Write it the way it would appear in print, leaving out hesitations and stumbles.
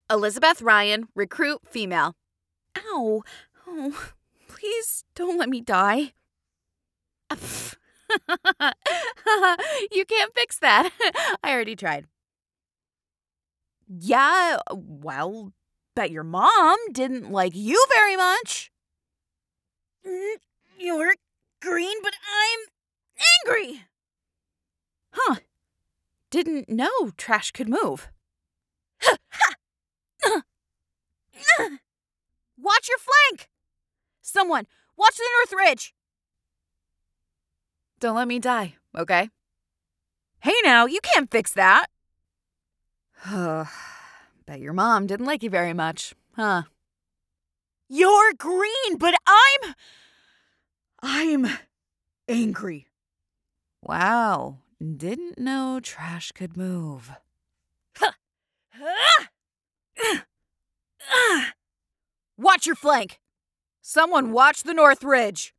Elizabeth Ryan, recruit female. Ow. Oh, please don't let me die. You can't fix that. I already tried. Yeah, well, bet your mom didn't like you very much. You're green, but I'm angry. Huh. Didn't know trash could move. Watch your flank! Someone, watch the North Ridge! Don't let me die, okay? Hey now, you can't fix that! Bet your mom didn't like you very much, huh? You're green, but I'm angry. Wow, didn't know trash could move. Watch your flank! Someone watch the North Ridge!